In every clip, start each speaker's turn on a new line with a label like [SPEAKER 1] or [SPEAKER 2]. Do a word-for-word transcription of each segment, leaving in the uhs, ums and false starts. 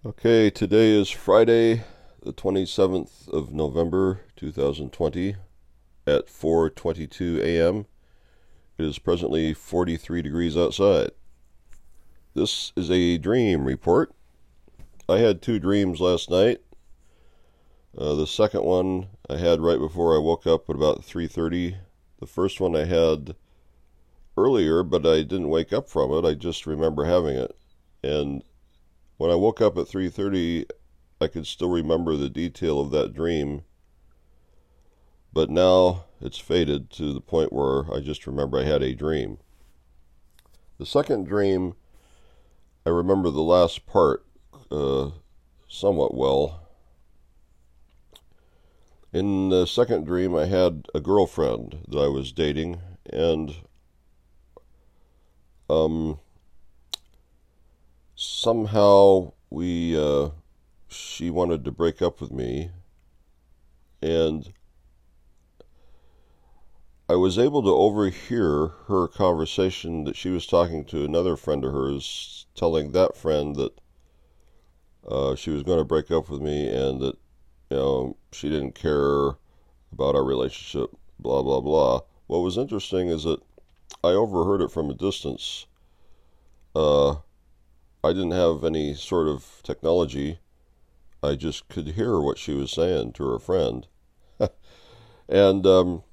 [SPEAKER 1] Okay, today is Friday, the twenty-seventh of November, two thousand twenty, at four twenty-two a m. It is presently forty-three degrees outside. This is a dream report. I had two dreams last night. Uh, the second one I had right before I woke up at about three thirty. The first one I had earlier, but I didn't wake up from it. I just remember having it. And when I woke up at three thirty, I could still remember the detail of that dream, but now it's faded to the point where I just remember I had a dream. The second dream, I remember the last part uh, somewhat well. In the second dream, I had a girlfriend that I was dating, and um, somehow we, uh, she wanted to break up with me, and I was able to overhear her conversation that she was talking to another friend of hers, telling that friend that uh, she was going to break up with me and that, you know, she didn't care about our relationship, blah, blah, blah. What was interesting is that I overheard it from a distance. Uh, I didn't have any sort of technology. I just could hear what she was saying to her friend. And um,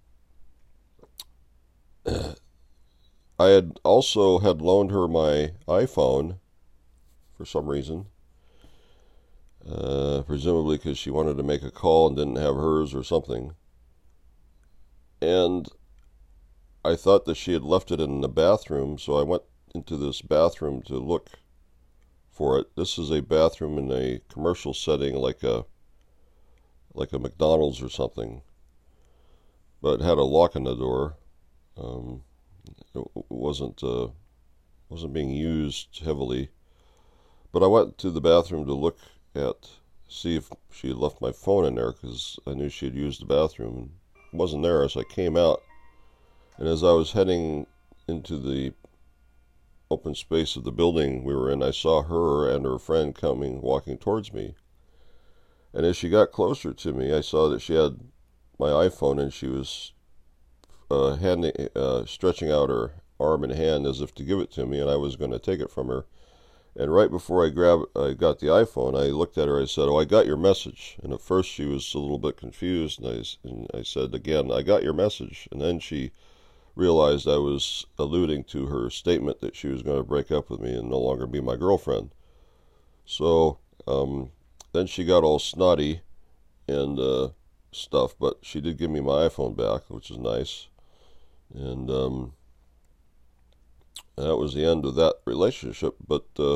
[SPEAKER 1] I had also had loaned her my iPhone for some reason. Uh, presumably because she wanted to make a call and didn't have hers or something. And I thought that she had left it in the bathroom, so I went into this bathroom to look for it. This is a bathroom in a commercial setting, like a like a McDonald's or something, but it had a lock on the door. Um, it wasn't uh, wasn't being used heavily, but I went to the bathroom to look at see if she had left my phone in there because I knew she had used the bathroom. It wasn't there, so I came out, and as I was heading into the open space of the building we were in, I saw her and her friend coming, walking towards me. And as she got closer to me, I saw that she had my iPhone and she was uh, handing, uh, stretching out her arm and hand as if to give it to me, and I was going to take it from her. And right before I grabbed, I got the iPhone, I looked at her. I said, "Oh, I got your message." And at first she was a little bit confused, and I, and I said again, "I got your message." And then she realized I was alluding to her statement that she was going to break up with me and no longer be my girlfriend. So um, then she got all snotty and uh, stuff, but she did give me my iPhone back, which is nice. And um, that was the end of that relationship. But uh,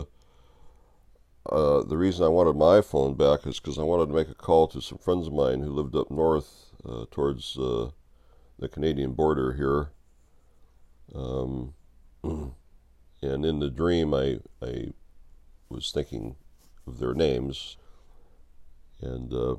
[SPEAKER 1] uh, the reason I wanted my iPhone back is because I wanted to make a call to some friends of mine who lived up north uh, towards uh, the Canadian border here. Um, and in the dream, I I was thinking of their names, and uh,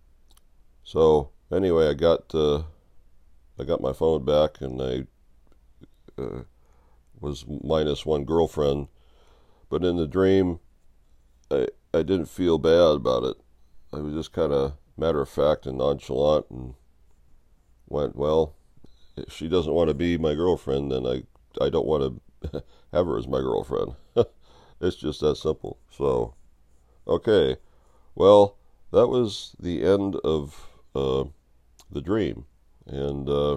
[SPEAKER 1] so anyway, I got uh, I got my phone back, and I uh, was minus one girlfriend. But in the dream, I I didn't feel bad about it. I was just kind of matter of fact and nonchalant, and went, well, if she doesn't want to be my girlfriend, then I, I don't want to have her as my girlfriend. It's just that simple. So, okay. Well, that was the end of uh, the dream. And uh,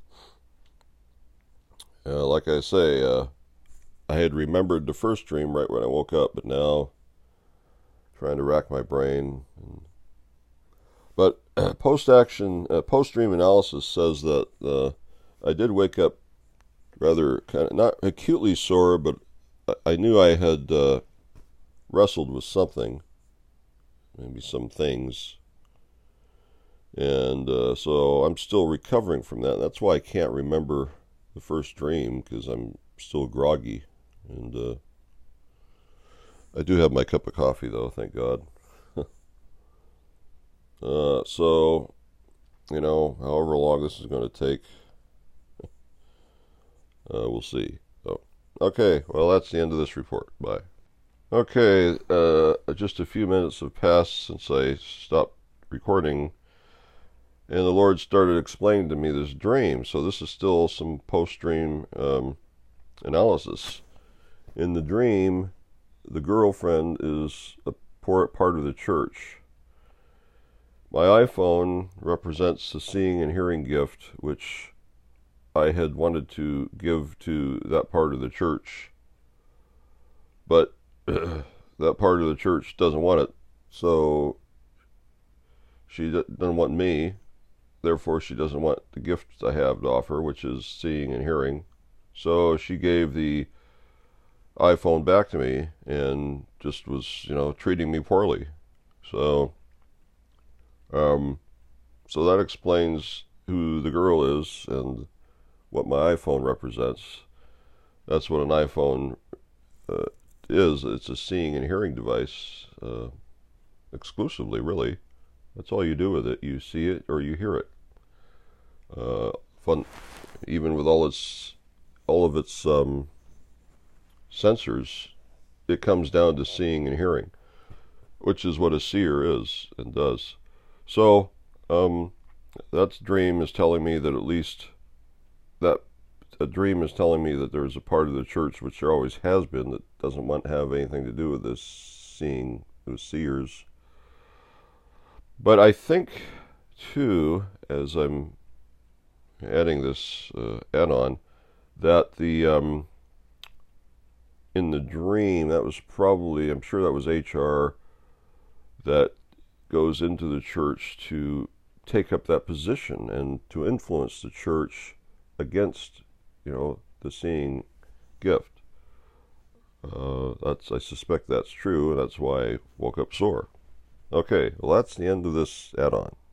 [SPEAKER 1] uh, like I say, uh, I had remembered the first dream right when I woke up, but now trying to rack my brain. And, but post-action, uh, post-dream analysis says that uh, I did wake up rather kind of not acutely sore, but I knew I had uh, wrestled with something, maybe some things, and uh, so I'm still recovering from that. That's why I can't remember the first dream, because I'm still groggy, and uh, I do have my cup of coffee though, thank God. uh, so, you know, however long this is going to take, Uh, we'll see. So, okay, well, that's the end of this report. Bye. Okay, uh, just a few minutes have passed since I stopped recording, and the Lord started explaining to me this dream. So this is still some post-dream um, analysis. In the dream, the girlfriend is a part of the church. My iPhone represents the seeing and hearing gift, which I had wanted to give to that part of the church, but that part of the church doesn't want it. So she doesn't want me. Therefore, she doesn't want the gift I have to offer, which is seeing and hearing. So she gave the iPhone back to me and just was, you know, treating me poorly. So, um, so that explains who the girl is and what my iPhone represents. That's what an iPhone uh, is. It's a seeing and hearing device, uh, exclusively, really. That's all you do with it. You see it or you hear it. Uh, fun, even with all its, all of its um, sensors, it comes down to seeing and hearing, which is what a seer is and does. So, um, that dream is telling me that at least that a dream is telling me that there's a part of the church, which there always has been, that doesn't want to have anything to do with this seeing, those seers. But I think, too, as I'm adding this uh, add-on, that the um, in the dream, that was probably, I'm sure that was H R that goes into the church to take up that position and to influence the church against, you know, the seeing gift. Uh, that's I suspect that's true, and that's why I woke up sore. Okay, well, that's the end of this add-on.